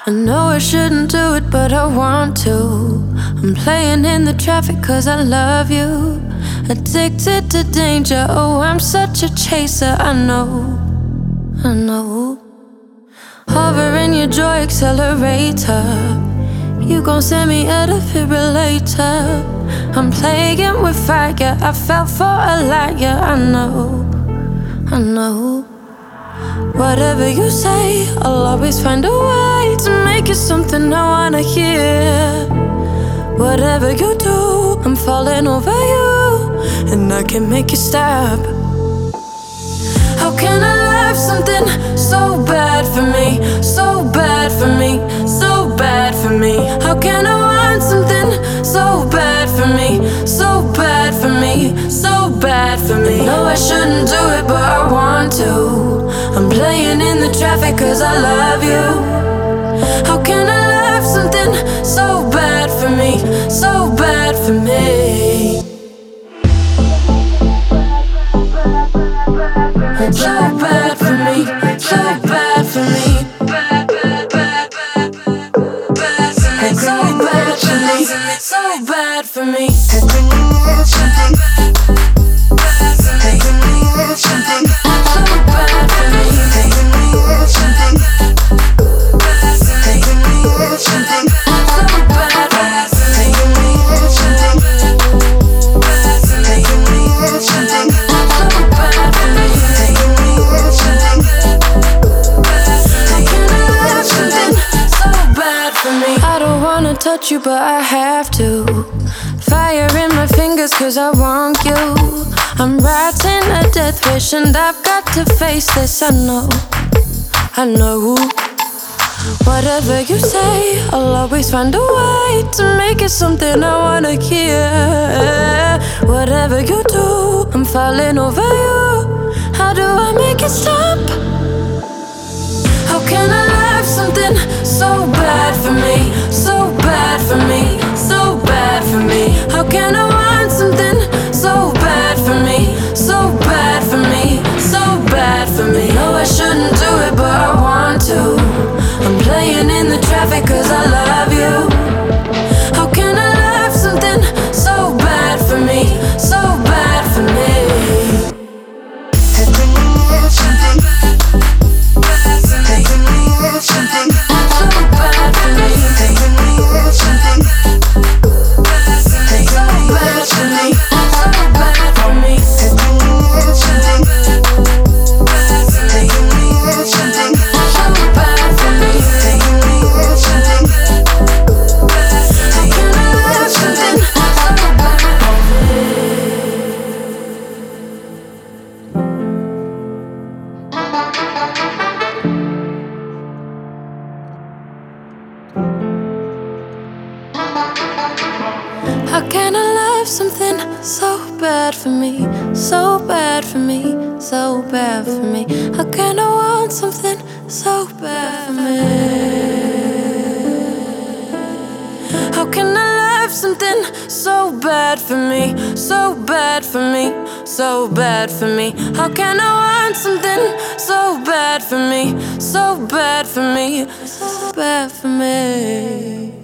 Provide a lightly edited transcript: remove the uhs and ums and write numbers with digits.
I know I shouldn't do it, but I want to. I'm playing in the traffic cause I love you. Addicted to danger, oh, I'm such a chaser. I know. Hovering your joy accelerator. You gon' send me a defibrillator. I'm playing with fire, I fell for a liar. I know. Whatever you say, I'll always find a way to make it something I wanna hear. Whatever you do, I'm falling over you, and I can't make you stop. How can I love something so bad for me, so bad for me, so bad for me? How can I want something so bad for me, so bad for me, so bad for me? No, I shouldn't do it, but I want to. I'm playing in the traffic cause I love you. How can I love something so bad for me, so bad for me? So bad for me, so bad for me. So bad for me, so bad for me. So bad for touch you, but I have to. Fire in my fingers cause I want you. I'm writing a death wish and I've got to face this. I know. Whatever you say, I'll always find a way to make it something I wanna hear. Whatever you do, I'm falling over you. How do I make it stop? How can I love something so bad for me, so bad for me, so bad for me? How can I want something so bad for me, so bad for me, so bad for me? No, I shouldn't do it, but I want to. I'm playing in the traffic cause I love you. How can I love something so bad for me, so bad for me? How can I love something so bad for me, so bad for me, so bad for me? How can I want something so bad for me? How can I love something so bad for me, so bad for me, so bad for me? How can I want something so bad for me, so bad for me, so bad for me?